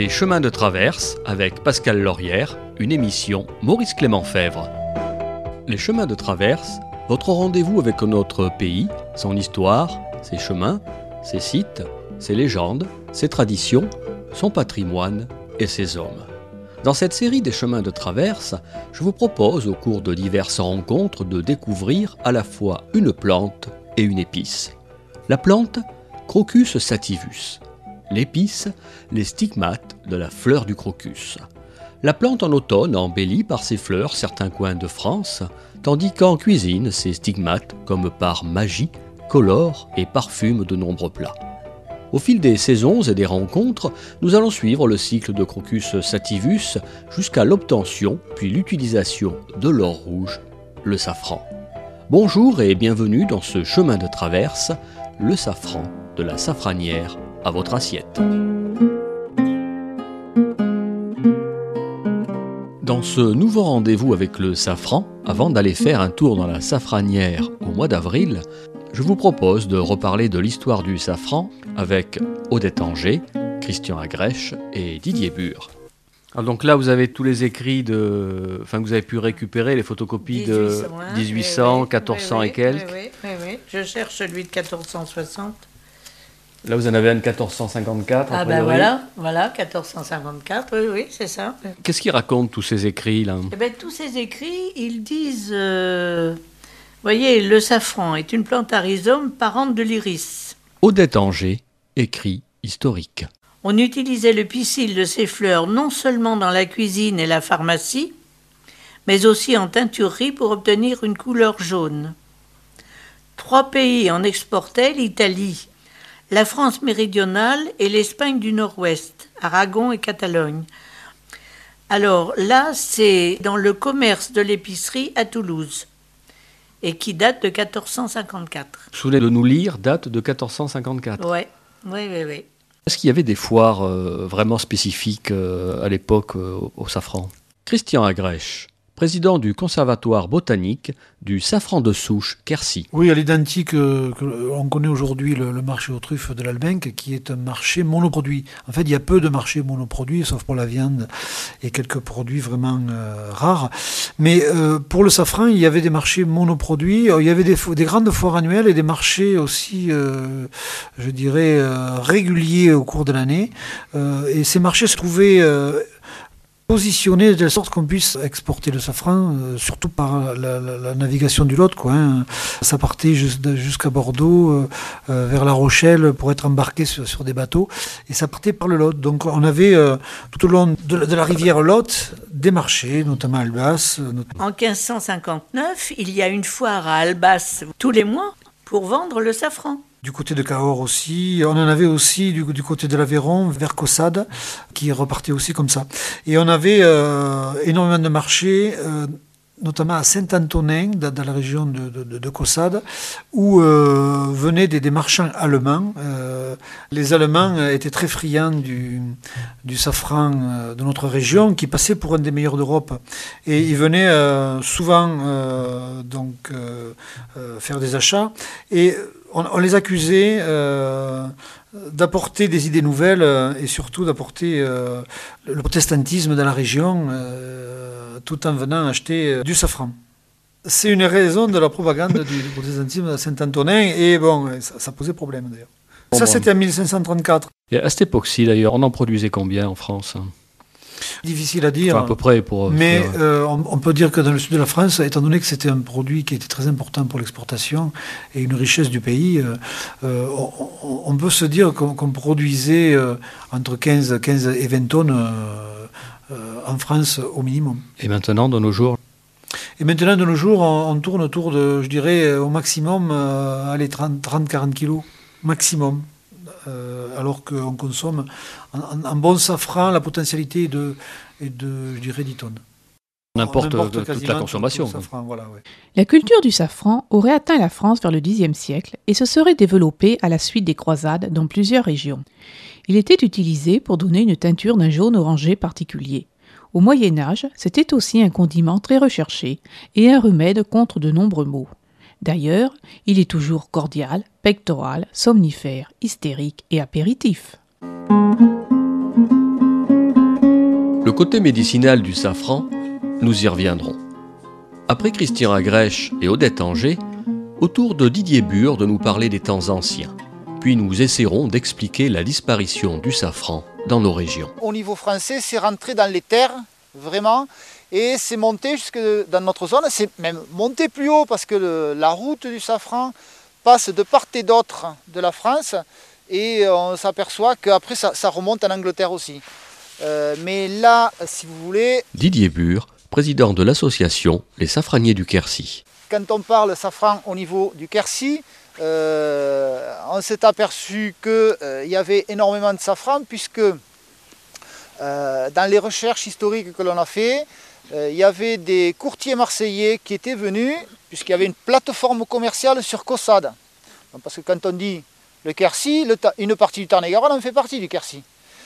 chemins de traverse avec Pascal Laurière, une émission Maurice Clément Fèvre. Les chemins de traverse, votre rendez-vous avec notre pays, son histoire, ses chemins, ses sites, ses légendes, ses traditions, son patrimoine et ses hommes. Dans cette série des chemins de traverse, je vous propose au cours de diverses rencontres de découvrir à la fois une plante et une épice. La plante, Crocus sativus. L'épice, les stigmates de la fleur du crocus. La plante en automne embellit par ses fleurs certains coins de France, tandis qu'en cuisine, ses stigmates, comme par magie, colorent et parfument de nombreux plats. Au fil des saisons et des rencontres, nous allons suivre le cycle de Crocus sativus jusqu'à l'obtention puis l'utilisation de l'or rouge, le safran. Bonjour et bienvenue dans ce chemin de traverse, le safran de la safranière à votre assiette. Dans ce nouveau rendez-vous avec le safran, avant d'aller faire un tour dans la safranière au mois d'avril, je vous propose de reparler de l'histoire du safran avec Odette Anger, Christian Agrèche et Didier Bure. Alors donc là, vous avez tous les écrits que vous avez pu récupérer, les photocopies de 1800, 1400 et quelques. Oui. Je cherche celui de 1460. Là, vous en avez un de 1454. Ah ben voilà, 1454, oui, c'est ça. Qu'est-ce qu'ils racontent tous ces écrits là ? Eh bien, tous ces écrits, ils disent... voyez, le safran est une plante à rhizome parente de l'iris. Odette Anger, écrit historique. On utilisait le pistil de ces fleurs non seulement dans la cuisine et la pharmacie, mais aussi en teinturerie pour obtenir une couleur jaune. 3 pays en exportaient, l'Italie, la France méridionale et l'Espagne du Nord-Ouest, Aragon et Catalogne. Alors là, c'est dans le commerce de l'épicerie à Toulouse, et qui date de 1454. Vous souvenez de nous lire, date de 1454. Oui. Est-ce qu'il y avait des foires vraiment spécifiques à l'époque au safran ? Christian Agrèche, président du conservatoire botanique du safran de souche Quercy. Oui, à l'identique on connaît aujourd'hui le marché aux truffes de l'Albenque, qui est un marché monoproduit. En fait, il y a peu de marchés monoproduits, sauf pour la viande et quelques produits vraiment rares. Mais pour le safran, il y avait des marchés monoproduits. Il y avait des grandes foires annuelles et des marchés aussi, réguliers au cours de l'année. Et ces marchés se trouvaient... positionné de telle sorte qu'on puisse exporter le safran, surtout par la navigation du Lot, Ça partait jusqu'à Bordeaux, vers La Rochelle, pour être embarqué sur des bateaux, et ça partait par le Lot. Donc on avait tout au long de la rivière Lot des marchés, notamment à Albas. En 1559, il y a une foire à Albas tous les mois pour vendre le safran. Du côté de Cahors aussi, on en avait aussi du côté de l'Aveyron, vers Caussade, qui repartait aussi comme ça. Et on avait énormément de marchés, notamment à Saint-Antonin, dans la région de Caussade, où venaient des marchands allemands. Les Allemands étaient très friands du safran de notre région, qui passait pour un des meilleurs d'Europe. Et ils venaient souvent faire des achats. Et on les accusait d'apporter des idées nouvelles et surtout d'apporter le protestantisme dans la région tout en venant acheter du safran. C'est une raison de la propagande du protestantisme à Saint-Antonin et ça posait problème d'ailleurs. C'était en 1534. Et à cette époque-ci d'ailleurs, on en produisait combien en France ? Difficile à dire, à peu près mais on peut dire que dans le sud de la France, étant donné que c'était un produit qui était très important pour l'exportation et une richesse du pays, on peut se dire qu'on produisait entre 15 et 20 tonnes en France au minimum. Et maintenant, de nos jours ? Et maintenant, de nos jours, on tourne autour de, je dirais, au maximum, 30-40 kilos, maximum. Alors qu'on consomme en bon safran, la potentialité est de 10 tonnes. N'importe toute la consommation. Safran, voilà, ouais. La culture du safran aurait atteint la France vers le Xe siècle et se serait développée à la suite des croisades dans plusieurs régions. Il était utilisé pour donner une teinture d'un jaune orangé particulier. Au Moyen Âge, c'était aussi un condiment très recherché et un remède contre de nombreux maux. D'ailleurs, il est toujours cordial, pectoral, somnifère, hystérique et apéritif. Le côté médicinal du safran, nous y reviendrons. Après Christian Agrèche et Odette Anger, au tour de Didier Bure de nous parler des temps anciens. Puis nous essaierons d'expliquer la disparition du safran dans nos régions. Au niveau français, c'est rentré dans les terres, vraiment, et c'est monté jusque dans notre zone. C'est même monté plus haut parce que la route du safran passe de part et d'autre de la France, et on s'aperçoit qu'après ça remonte en Angleterre aussi. Mais là, si vous voulez... Didier Bure, président de l'association Les Safraniers du Quercy. Quand on parle safran au niveau du Quercy, on s'est aperçu qu'il y avait énormément de safran puisque dans les recherches historiques que l'on a fait, il y avait des courtiers marseillais qui étaient venus puisqu'il y avait une plateforme commerciale sur Caussade. Parce que quand on dit le Quercy, une partie du Tarn-et-Garonne en fait partie du Quercy.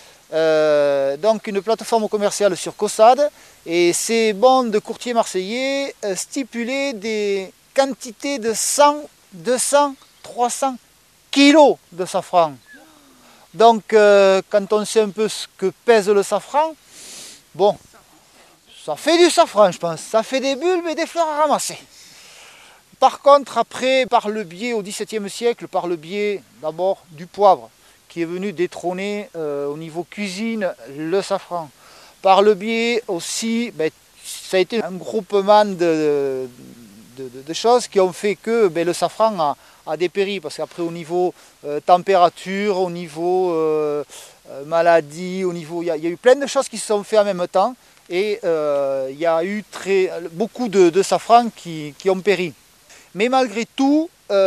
Donc une plateforme commerciale sur Caussade, et ces bons de courtiers marseillais stipulaient des quantités de 100, 200, 300 kilos de safran. Donc quand on sait un peu ce que pèse le safran, bon, ça fait du safran je pense, ça fait des bulbes et des fleurs à ramasser. Par contre après, par le biais au XVIIe siècle, par le biais d'abord du poivre, qui est venu détrôner au niveau cuisine le safran. Par le biais aussi, ça a été un groupement de choses qui ont fait que le safran a dépéri. Parce qu'après au niveau température, au niveau maladie, au niveau, il y a eu plein de choses qui se sont faites en même temps. Et il y a eu beaucoup de safran qui ont péri. Mais malgré tout,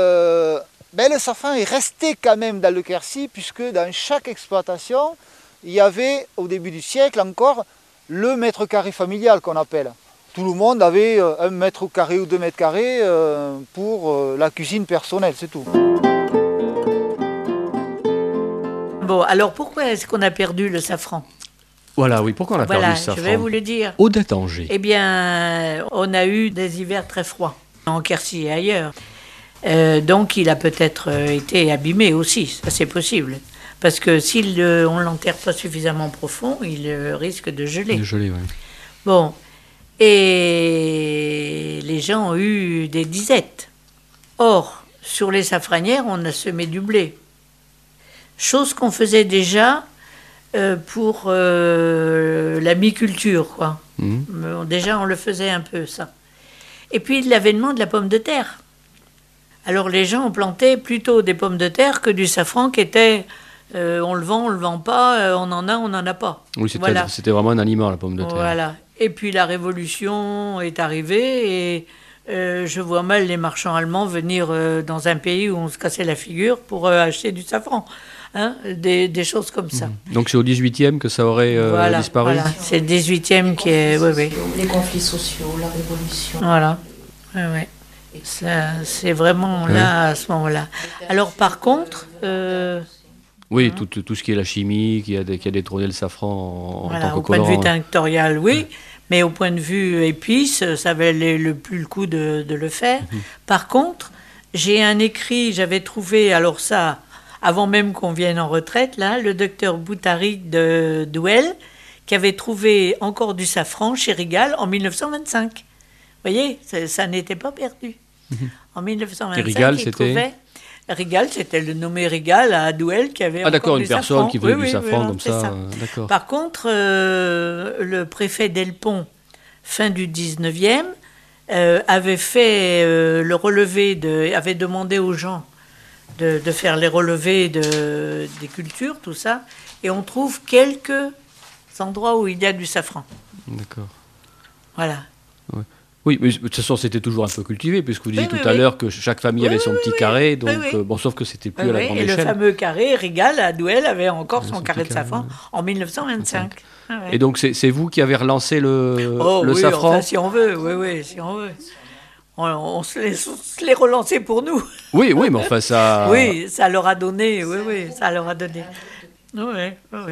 le safran est resté quand même dans le Quercy, puisque dans chaque exploitation, il y avait au début du siècle encore le mètre carré familial qu'on appelle. Tout le monde avait 1 mètre carré ou 2 mètres carrés pour la cuisine personnelle, c'est tout. Bon, alors pourquoi est-ce qu'on a perdu le safran ? Voilà, oui, pourquoi on a perdu le safran ? Je vais vous le dire. Odette Anger. Eh bien, on a eu des hivers très froids, en Quercy et ailleurs. Donc il a peut-être été abîmé aussi, ça c'est possible. Parce que si on ne l'enterre pas suffisamment profond, il risque de geler. De geler, oui. Bon, et les gens ont eu des disettes. Or, sur les safranières, on a semé du blé. Chose qu'on faisait déjà pour la mi-culture, quoi. Déjà, on le faisait un peu, ça. Et puis l'avènement de la pomme de terre. Alors les gens ont planté plutôt des pommes de terre que du safran qui était on le vend pas, on en a pas. Oui, c'était vraiment un aliment, la pomme de terre. Voilà. Et puis la révolution est arrivée et je vois mal les marchands allemands venir dans un pays où on se cassait la figure pour acheter du safran. Hein, des choses comme ça. Donc c'est au 18e que ça aurait disparu. Voilà, c'est le 18e qui est... Oui. Les conflits sociaux, la révolution. Voilà, oui. Ça, c'est vraiment là, à ce moment-là. Alors par contre... oui, tout ce qui est la chimie, qui a détrôné le safran en tant que colorant. Au point de vue tinctorial, oui, mais au point de vue épice, ça valait plus le coup de le faire. Par contre, j'ai un écrit, j'avais trouvé, alors ça, avant même qu'on vienne en retraite, là, le docteur Boutari de Douel, qui avait trouvé encore du safran chez Rigal en 1925. Vous voyez, ça n'était pas perdu. En 1925, et Rigal, c'était Rigal, c'était le nommé Rigal à Douel qui avait d'accord, une personne qui voulait du safran comme ça. D'accord. Par contre, le préfet Delpont, fin du 19e, avait fait le relevé, avait demandé aux gens de faire les relevés des cultures, tout ça, et on trouve quelques endroits où il y a du safran. D'accord. Voilà. Ouais. Oui, mais de toute façon, c'était toujours un peu cultivé, puisque vous disiez tout à l'heure que chaque famille avait son petit carré, donc bon, sauf que c'était plus à la grande échelle. Et le fameux carré, Rigal, à Douel, avait encore son carré de safran en 1925. Et donc, c'est vous qui avez relancé le safran enfin, si on veut, si on veut. On se les relancer pour nous. Oui, mais enfin, ça... Oui, ça leur a donné, ça leur a donné. Oui.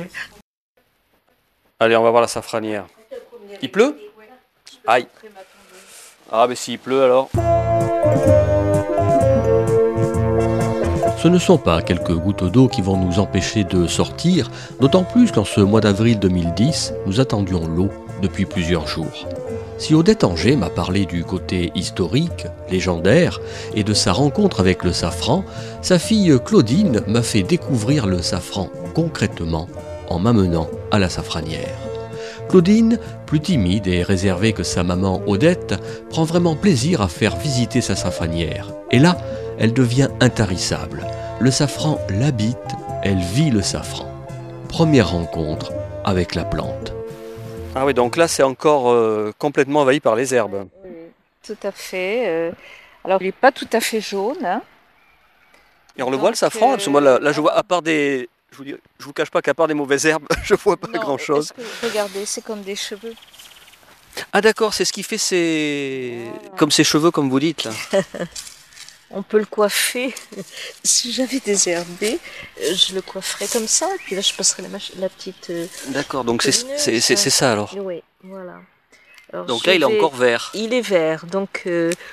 Allez, on va voir la safranière. Il pleut ? Aïe. Ah, mais s'il pleut alors. Ce ne sont pas quelques gouttes d'eau qui vont nous empêcher de sortir, d'autant plus qu'en ce mois d'avril 2010, nous attendions l'eau depuis plusieurs jours. Si Odette Anger m'a parlé du côté historique, légendaire, et de sa rencontre avec le safran, sa fille Claudine m'a fait découvrir le safran concrètement en m'amenant à la safranière. Claudine, plus timide et réservée que sa maman Odette, prend vraiment plaisir à faire visiter sa safranière. Et là, elle devient intarissable. Le safran l'habite, elle vit le safran. Première rencontre avec la plante. Ah oui, donc là c'est encore complètement envahi par les herbes. Oui, tout à fait. Alors il n'est pas tout à fait jaune. Hein. Et on le voit le safran, parce que moi là je vois, à part des... Je vous cache pas qu'à part des mauvaises herbes, je vois pas grand chose. Regardez, c'est comme des cheveux. Ah d'accord, c'est ce qui fait ces... comme ces cheveux comme vous dites là. On peut le coiffer. Si j'avais désherbé, je le coifferais comme ça. Et puis là, je passerais la petite... D'accord, donc c'est ça alors. Oui, voilà. Alors, donc là, il est encore vert. Il est vert, donc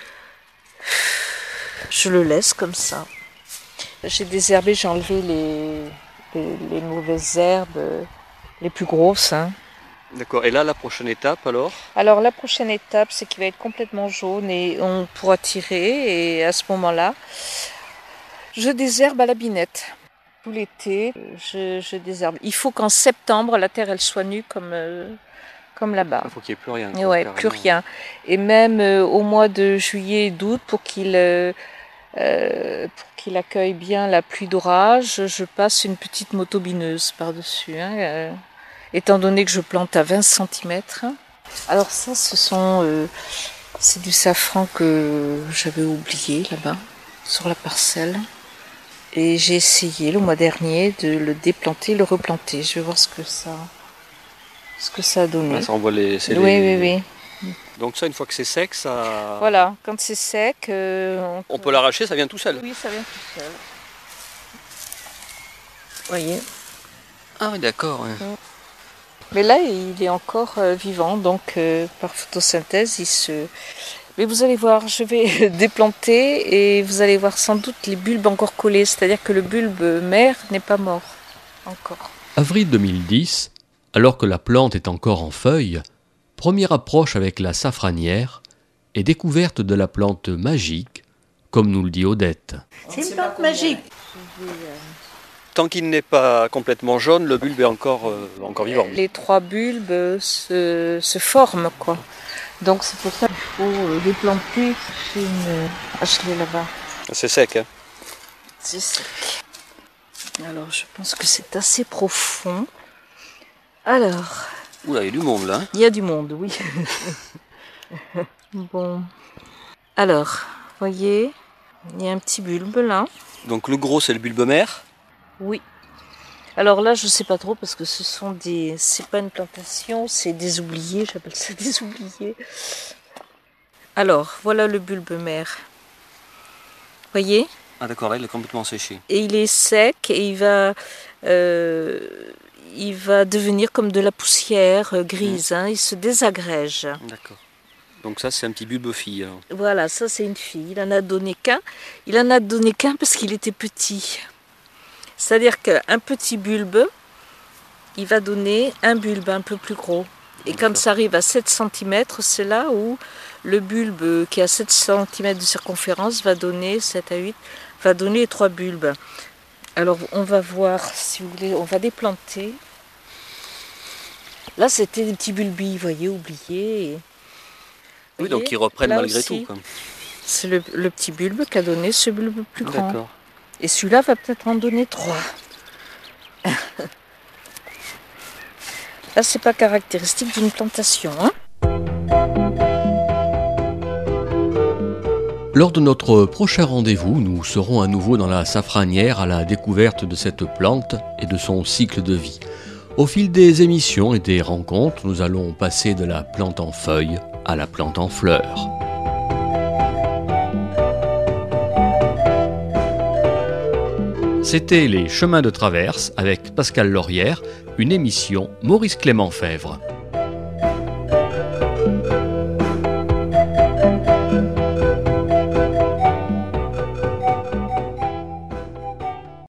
je le laisse comme ça. J'ai désherbé, j'ai enlevé les mauvaises herbes, les plus grosses. Hein. D'accord, et là, la prochaine étape alors ? Alors la prochaine étape, c'est qu'il va être complètement jaune et on pourra tirer. Et à ce moment-là, je désherbe à la binette. Tout l'été, je désherbe. Il faut qu'en septembre, la terre elle soit nue comme là-bas. Il faut qu'il n'y ait plus rien. Oui, plus rien. Et même au mois de juillet et d'août, pour qu'il accueille bien la pluie d'orage, je passe une petite motobineuse par-dessus. Hein, étant donné que je plante à 20 cm. Alors ça, c'est du safran que j'avais oublié là-bas, sur la parcelle. Et j'ai essayé le mois dernier de le déplanter, le replanter. Je vais voir ce que ça a donné. Ouais, ça envoie Oui. Donc ça, une fois que c'est sec, ça... Voilà, quand c'est sec... on peut l'arracher, ça vient tout seul. Oui, ça vient tout seul. Vous voyez ? Ah oui, d'accord. Ouais. Mais là, il est encore vivant, donc par photosynthèse, Mais vous allez voir, je vais déplanter et vous allez voir sans doute les bulbes encore collés, c'est-à-dire que le bulbe mère n'est pas mort encore. Avril 2010, alors que la plante est encore en feuilles, première approche avec la safranière et découverte de la plante magique, comme nous le dit Odette. C'est une plante magique. Tant qu'il n'est pas complètement jaune, le bulbe est encore vivant. Les 3 bulbes se forment, quoi. Donc c'est pour ça qu'il faut déplanter. Je l'ai là-bas. C'est sec, hein ? C'est sec. Alors je pense que c'est assez profond. Alors... Oula, il y a du monde là. Il y a du monde, oui. Bon. Alors, voyez, il y a un petit bulbe là. Donc le gros, c'est le bulbe mère ? Oui. Alors là, je sais pas trop parce que c'est pas une plantation, c'est des oubliés, j'appelle ça des oubliés. Alors, voilà le bulbe mère. Voyez ? Ah d'accord, là il est complètement séché. Et il est sec et il va devenir comme de la poussière grise, hein, il se désagrège. D'accord. Donc ça c'est un petit bulbe fille alors. Voilà, ça c'est une fille, il en a donné qu'un. Il en a donné qu'un parce qu'il était petit. C'est-à-dire qu'un petit bulbe, il va donner un bulbe un peu plus gros. Et comme ça arrive à 7 cm, c'est là où le bulbe qui a 7 cm de circonférence va donner 7 à 8, va donner 3 bulbes. Alors on va voir, si vous voulez, on va déplanter. Là c'était des petits bulbilles, vous voyez, oubliés. Oui, donc ils reprennent malgré tout. Quoi. C'est le petit bulbe qui a donné ce bulbe plus grand. D'accord. Et celui-là va peut-être en donner 3. Là, c'est pas caractéristique d'une plantation. Hein. Lors de notre prochain rendez-vous, nous serons à nouveau dans la safranière à la découverte de cette plante et de son cycle de vie. Au fil des émissions et des rencontres, nous allons passer de la plante en feuilles à la plante en fleurs. C'était Les Chemins de Traverse avec Pascal Laurière, une émission Maurice Clément Fèvre.